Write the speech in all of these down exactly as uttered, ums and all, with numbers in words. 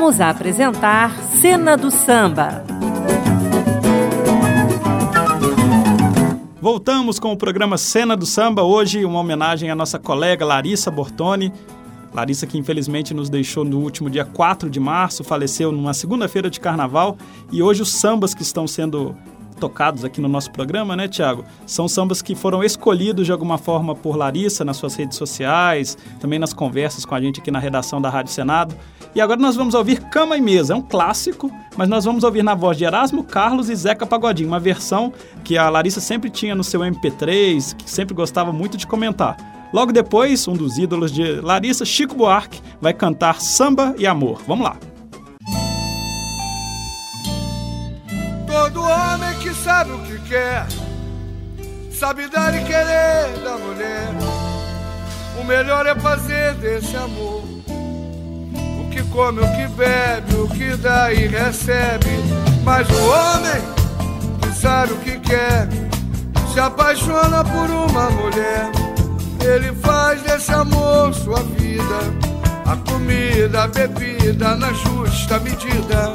Voltamos a apresentar Cena do Samba. Voltamos com o programa Cena do Samba, hoje uma homenagem à nossa colega Larissa Bortoni. Larissa, que infelizmente nos deixou no último dia quatro de março, faleceu numa segunda-feira de carnaval, e hoje os sambas que estão sendo tocados aqui no nosso programa, né, Tiago? São sambas que foram escolhidos de alguma forma por Larissa nas suas redes sociais, também nas conversas com a gente aqui na redação da Rádio Senado. E agora nós vamos ouvir Cama e Mesa, é um clássico, mas nós vamos ouvir na voz de Erasmo Carlos e Zeca Pagodinho, uma versão que a Larissa sempre tinha no seu M P três, que sempre gostava muito de comentar. Logo depois, um dos ídolos de Larissa, Chico Buarque, vai cantar Samba e Amor. Vamos lá. Todo homem que sabe o que quer, sabe dar e querer da mulher. O melhor é fazer desse amor o que come, o que bebe, o que dá e recebe. Mas o homem que sabe o que quer, se apaixona por uma mulher. Ele faz desse amor sua vida, a comida, a bebida na justa medida.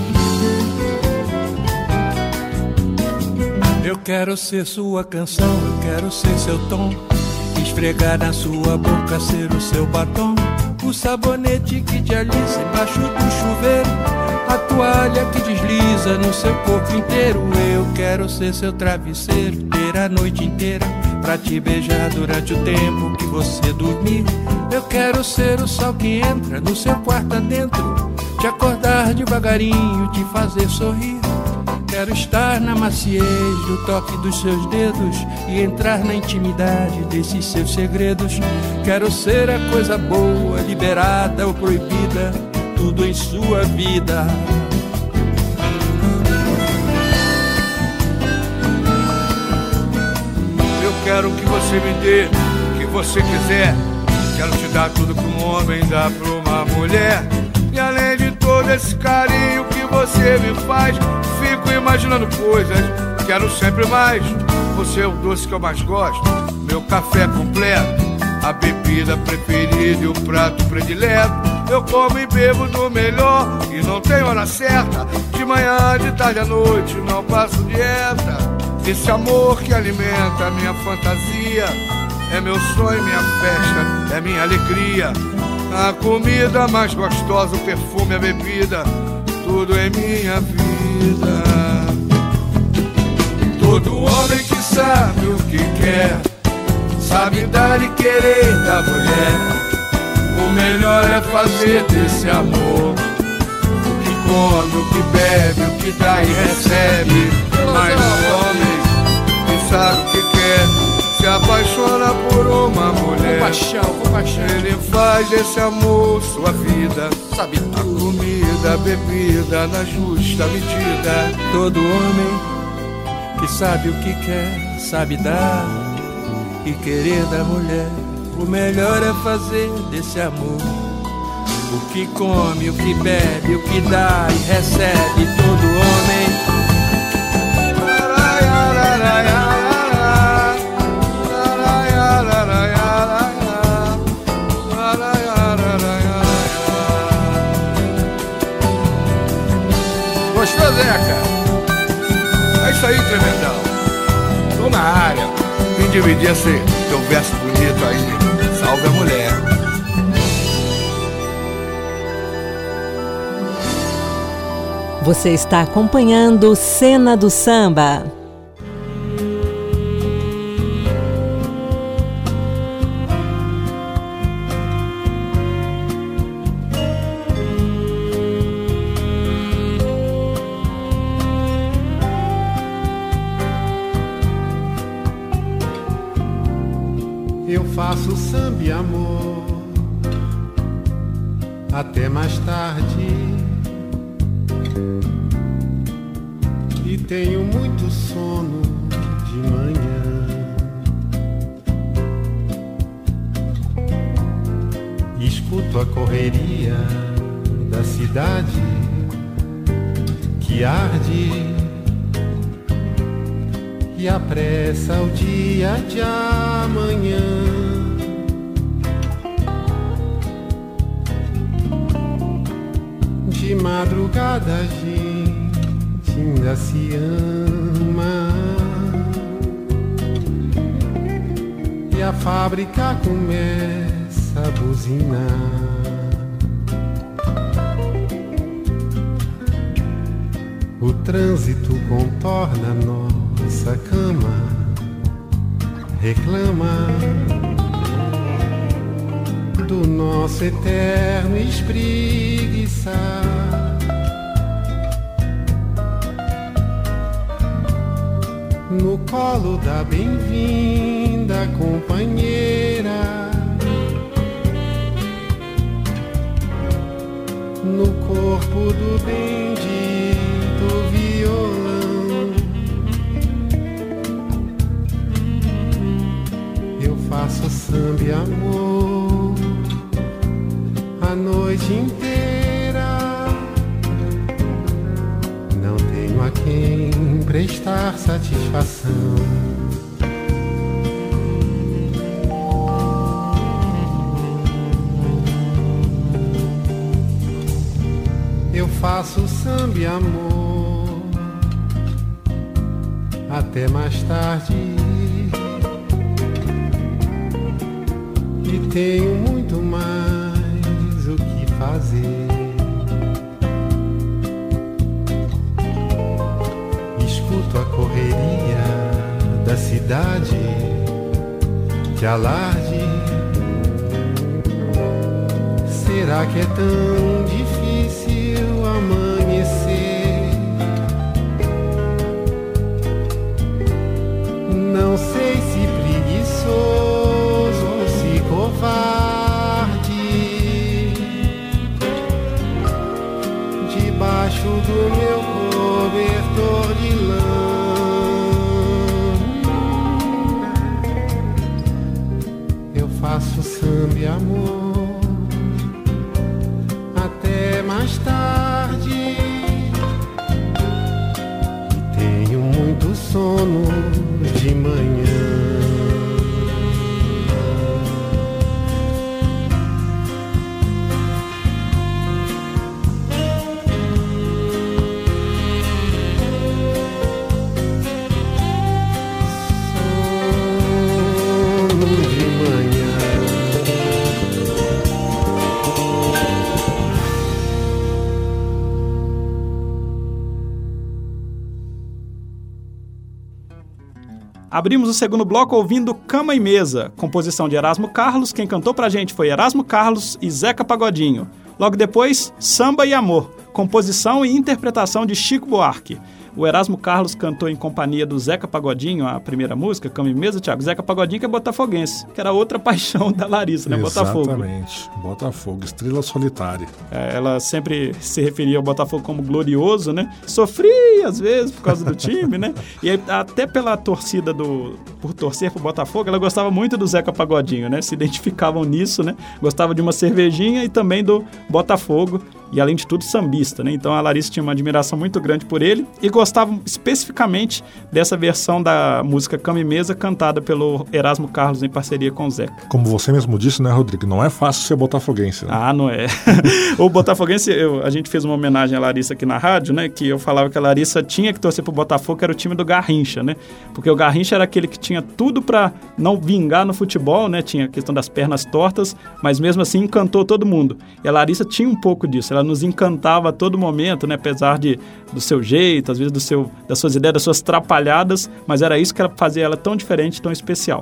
Eu quero ser sua canção, eu quero ser seu tom, esfregar na sua boca, ser o seu batom, o sabonete que te alisa embaixo do chuveiro, a toalha que desliza no seu corpo inteiro. Eu quero ser seu travesseiro, ter a noite inteira pra te beijar durante o tempo que você dormir. Eu quero ser o sol que entra no seu quarto adentro, te acordar devagarinho, te fazer sorrir. Quero estar na maciez do toque dos seus dedos e entrar na intimidade desses seus segredos. Quero ser a coisa boa, liberada ou proibida, tudo em sua vida. Eu quero que você me dê o que você quiser. Quero te dar tudo que um homem dá pra uma mulher. E além de todo esse carinho que você me faz, fico imaginando coisas, quero sempre mais. Você é o doce que eu mais gosto, meu café completo, a bebida preferida e o prato predileto. Eu como e bebo do melhor e não tem hora certa, de manhã, de tarde à noite, não passo dieta. Esse amor que alimenta a minha fantasia é meu sonho, minha festa, é minha alegria. A comida mais gostosa, o perfume, a bebida, tudo é minha vida. Todo homem que sabe o que quer, sabe dar e querer da mulher. O melhor é fazer desse amor o que come, o que bebe, o que dá e recebe. Mas o homem que sabe o que quer, se apaixona por uma mulher. Compaixão, compaixão. Ele faz desse amor sua vida, sabe tudo. A comida, a bebida na justa medida. Todo homem que sabe o que quer, sabe dar e querer da mulher. O melhor é fazer desse amor o que come, o que bebe, o que dá e recebe. Todo homem Gostou, Zeca? É isso aí, tremendão. Tô na área. Vim dividir esse teu verso bonito aí. Salve a mulher. Você está acompanhando Cena do Samba. Eu faço samba e amor até mais tarde e tenho muito sono de manhã. Escuto a correria da cidade que arde e apressa o dia de amanhã. madrugada a gente ainda se ama e a fábrica começa a buzinar. O trânsito contorna nossa cama, reclama do nosso eterno espreguiçar. No colo da bem-vinda companheira, no corpo do bendito violão, eu faço samba e amor a noite inteira. Não tenho a quem prestar satisfação. Eu faço samba e amor até mais tarde e tenho muito mais o que fazer. Escuto a correria da cidade, que alarde. Será que é tão difícil amanhecer? Não sei se preguiçoso ou se covarde. Debaixo do meu cobertor de lã eu faço samba e amor até mais tarde e tenho muito sono de manhã. Abrimos o segundo bloco ouvindo Cama e Mesa, composição de Erasmo Carlos. Quem cantou pra gente foi Erasmo Carlos e Zeca Pagodinho. Logo depois, Samba e Amor, composição e interpretação de Chico Buarque. O Erasmo Carlos cantou em companhia do Zeca Pagodinho a primeira música, Cama e Mesa, Thiago. Zeca Pagodinho que é botafoguense, que era outra paixão da Larissa, né? Botafogo. Exatamente, Botafogo, estrela solitária. É, ela sempre se referia ao Botafogo como glorioso, né? Sofri às vezes por causa do time, né? E aí, até pela torcida do... por torcer pro Botafogo, ela gostava muito do Zeca Pagodinho, né? Se identificavam nisso, né? Gostava de uma cervejinha e também do Botafogo. E, além de tudo, sambista, né? Então, a Larissa tinha uma admiração muito grande por ele e gostava especificamente dessa versão da música Cama e Mesa, cantada pelo Erasmo Carlos em parceria com o Zeca. Como você mesmo disse, né, Rodrigo? Não é fácil ser botafoguense, né? Ah, não é. O botafoguense, eu, a gente fez uma homenagem à Larissa aqui na rádio, né? Que eu falava que a Larissa tinha que torcer pro Botafogo, que era o time do Garrincha, né? Porque o Garrincha era aquele que tinha tudo para não vingar no futebol, né? Tinha a questão das pernas tortas, mas mesmo assim encantou todo mundo. E a Larissa tinha um pouco disso. Ela nos encantava a todo momento, né? Apesar de, do seu jeito, às vezes do seu, das suas ideias, das suas trapalhadas, mas era isso que fazia ela tão diferente, tão especial.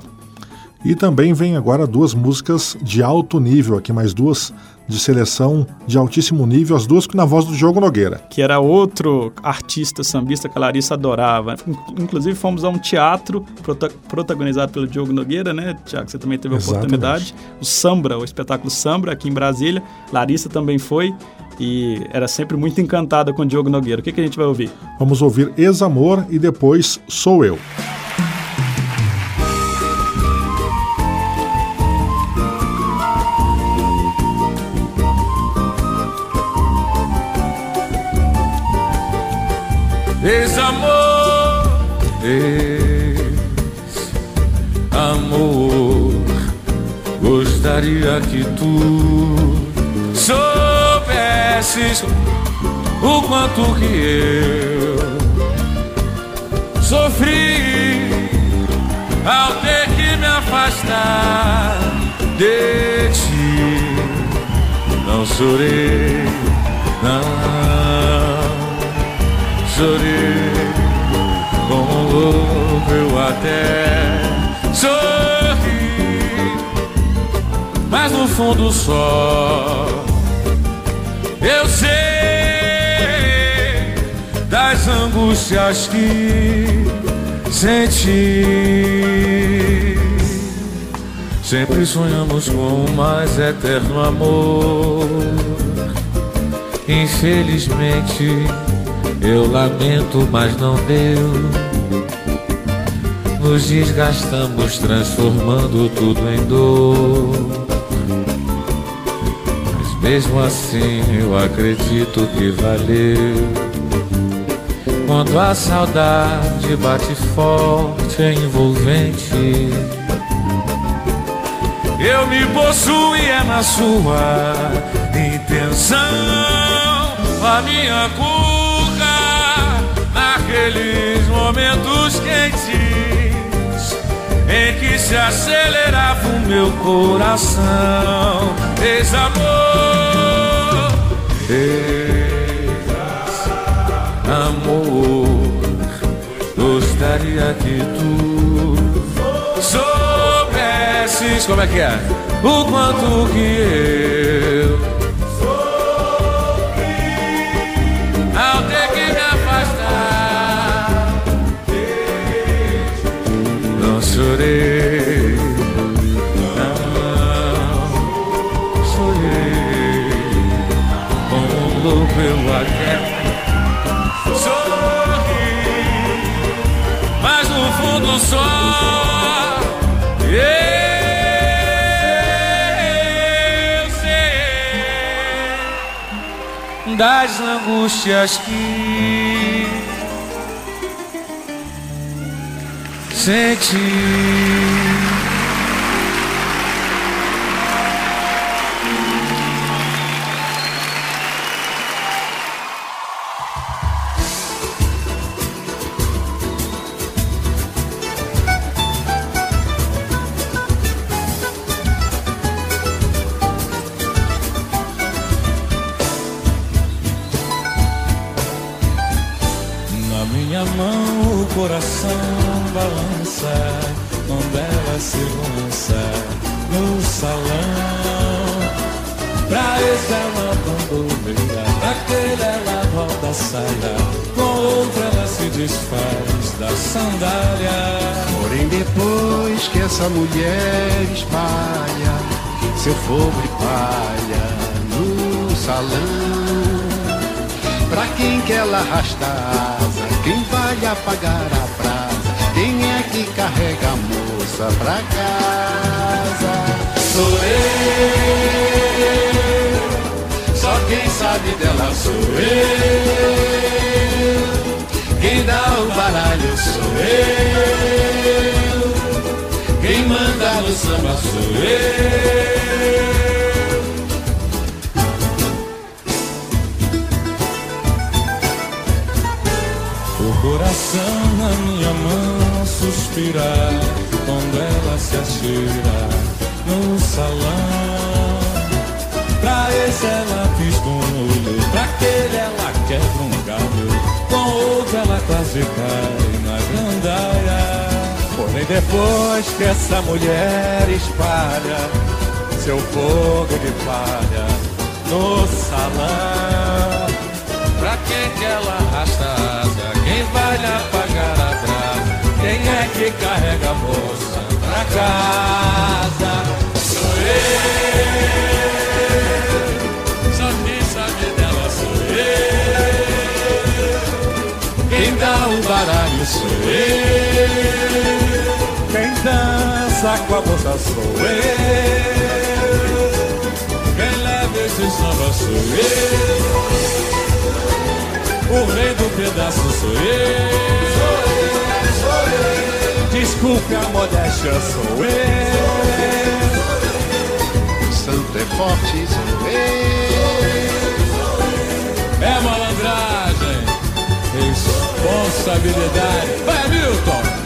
E também vem agora duas músicas de alto nível aqui, mais duas de seleção de altíssimo nível, as duas na voz do Diogo Nogueira. Que era outro artista sambista que a Larissa adorava. Inclusive fomos a um teatro prota- protagonizado pelo Diogo Nogueira, né, Tiago? Você também teve a Exatamente. oportunidade. O Sambra, o espetáculo Sambra, aqui em Brasília. Larissa também foi e era sempre muito encantada com o Diogo Nogueira. O que, que a gente vai ouvir? Vamos ouvir Ex-Amor e depois Sou Eu. Ex-amor, ex-amor, gostaria que tu soubesse soubesses o quanto que eu sofri ao ter que me afastar de ti. Não chorei, não chorei, como louco eu até sorri, mas no fundo só eu sei das angústias que senti. Sempre sonhamos com o mais eterno amor. Infelizmente eu lamento, mas não deu. Nos desgastamos transformando tudo em dor. Mas mesmo assim eu acredito que valeu. Quando a saudade bate forte, é envolvente. Eu me possuo e é na sua intenção. A minha cuca naqueles momentos quentes em que se acelerava o meu coração. Ex-amor, ex-amor, gostaria que tu soubesses como é que é, o quanto que eu sofri ao ter que me afastar. Não chorei, não chorei, como um louco eu até sorri, mas no fundo só eu sei das angústias que senti. O coração balança quando ela se lança no salão. Pra esse ela bandoleira, pra aquele ela volta a saia, com outra ela se desfaz da sandália. Porém depois que essa mulher espalha seu fogo de palha no salão, pra quem que ela arrasta a asa? Quem vai apagar a brasa? Quem é que carrega a moça pra casa? Sou eu, só quem sabe dela sou eu. Quem dá o baralho sou eu. Quem manda no samba sou eu. Coração na minha mão suspirar quando ela se atira no salão. Pra esse ela pisca um olho, pra aquele ela quebra um galho, com outro ela quase cai na gandaia. Porém depois que essa mulher espalha seu fogo de palha no salão, pra quem que ela arrasta a asa? Quem vai lhe apagar a brasa? Quem é que carrega a moça pra casa? Sou eu, só quem sabe dela sou eu. Quem dá o baralho sou eu. Quem dança com a moça sou eu. Quem leva esse samba sou eu. O rei do pedaço sou eu. Sou eu, sou eu. Desculpe a modéstia, sou eu. Santo é forte, sou eu. responsabilidade. Vai, Milton!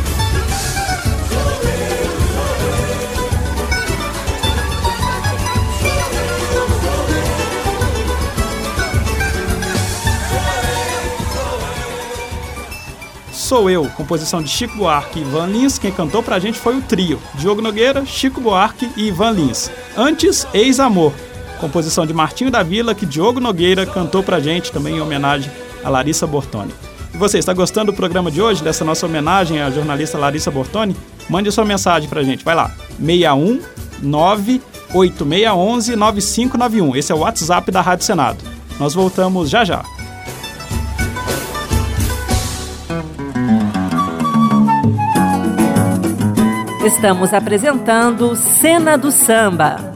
Sou Eu, composição de Chico Buarque e Ivan Lins. Quem cantou pra gente foi o trio Diogo Nogueira, Chico Buarque e Ivan Lins. Antes, Ex-Amor, composição de Martinho da Vila, que Diogo Nogueira cantou pra gente, também em homenagem a Larissa Bortoni. E você, está gostando do programa de hoje, dessa nossa homenagem à jornalista Larissa Bortoni? Mande a sua mensagem pra gente, vai lá, seis um nove oito seis um um nove cinco nove um. Esse é o WhatsApp da Rádio Senado. Nós voltamos já já. Estamos apresentando Cena do Samba.